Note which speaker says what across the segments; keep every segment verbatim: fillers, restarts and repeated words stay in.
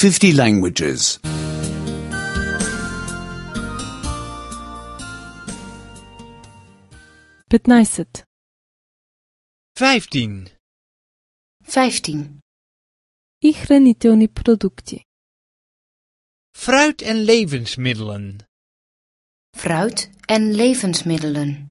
Speaker 1: fifty languages.
Speaker 2: петнайсет,
Speaker 3: vijftien.
Speaker 4: vijftien.
Speaker 2: и хранителни продукти.
Speaker 3: Fruit en levensmiddelen.
Speaker 4: Fruit en levensmiddelen.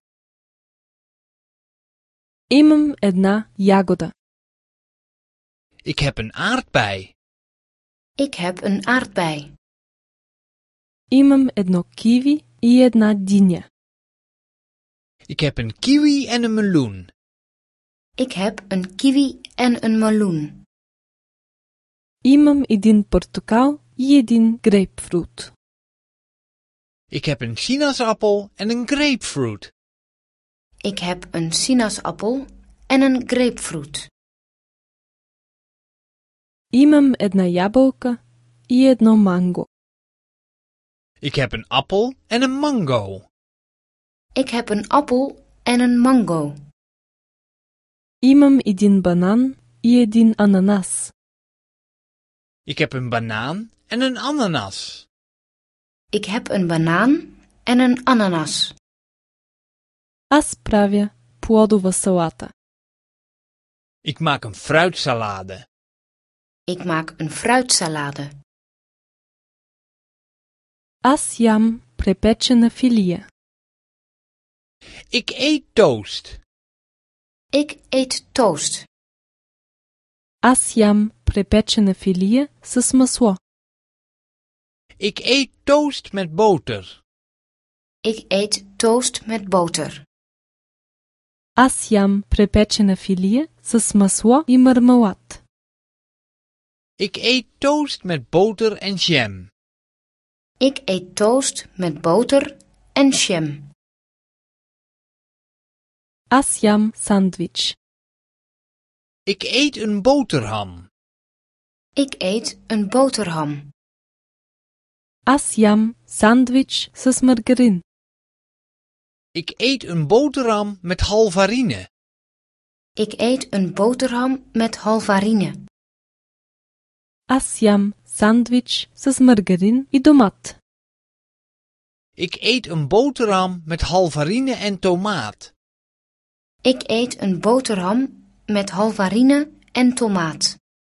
Speaker 2: Имам една ягода.
Speaker 3: Ik heb een aardbei.
Speaker 4: Ik heb een aardbei.
Speaker 2: Имам едно киви и една диня.
Speaker 3: Ik heb een kiwi en een meloen.
Speaker 4: Ik heb een kiwi en een meloen.
Speaker 2: Имам един портокал и един грейпфрут.
Speaker 3: Ik heb een sinaasappel en een grapefruit.
Speaker 4: Ik heb een sinaasappel en een grapefruit.
Speaker 2: Имам една ябълка и едно манго.
Speaker 3: Ik heb een appel en een mango.
Speaker 4: Ik heb een appel en een mango.
Speaker 2: Имам един банан и един ананас.
Speaker 3: Ik heb een banaan en een ananas.
Speaker 4: Ik heb een banaan en een ananas.
Speaker 2: Аз правя плодова салата.
Speaker 3: Ik maak een fruitsalade.
Speaker 4: Ik maak een fruitsalade.
Speaker 2: Аз ям препечена филия.
Speaker 3: Ik eet toast.
Speaker 4: Ik eet toast.
Speaker 2: Аз ям препечена филия с масло.
Speaker 3: Ik eet toast met boter.
Speaker 4: Ik eet toast met boter.
Speaker 2: Аз ям препечена филия с масло и мармелад.
Speaker 3: Ik eet toast met boter en jam.
Speaker 4: Ik eet toast met boter en jam.
Speaker 2: Аз ям сандвич.
Speaker 3: Ik eet een boterham.
Speaker 4: Ik eet een boterham.
Speaker 2: Аз ям сандвич с маргарин.
Speaker 3: Ik eet een boterham met halvarine.
Speaker 4: Ik eet een boterham met halvarine.
Speaker 2: Аз ям сандвич с маргарин и домат.
Speaker 3: Ik eet een boterham met halvarine en tomaat.
Speaker 4: Ik eet een boterham met halvarine en tomaat.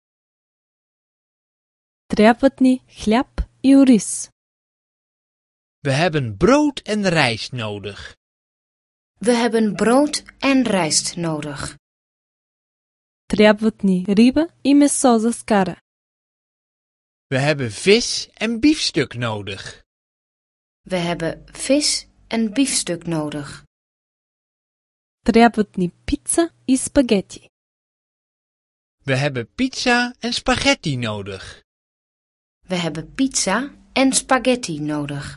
Speaker 2: Трябват ни хляб и ориз.
Speaker 3: We hebben brood en rijst nodig.
Speaker 4: We hebben brood en rijst nodig.
Speaker 2: Трябват ни риба и месо за скара.
Speaker 3: We hebben vis en biefstuk nodig.
Speaker 4: We hebben vis en biefstuk nodig.
Speaker 2: Трябват ни пица и спагети.
Speaker 3: We hebben pizza en spaghetti nodig.
Speaker 4: We hebben pizza en spaghetti nodig.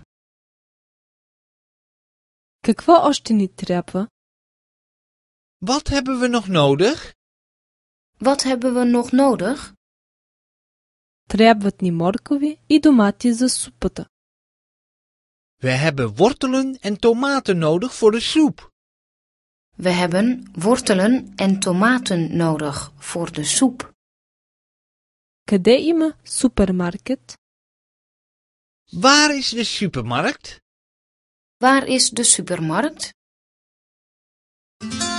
Speaker 2: Какво още ни трябва?
Speaker 3: Wat hebben we nog nodig?
Speaker 4: Wat hebben we nog nodig?
Speaker 2: Трябват ни моркови и домати за супата.
Speaker 3: We hebben wortelen en tomaten nodig voor de soep.
Speaker 4: We hebben wortelen en tomaten nodig voor de soep.
Speaker 2: Къде има супермаркет?
Speaker 3: Waar is de supermarkt?
Speaker 4: Waar is de supermarkt?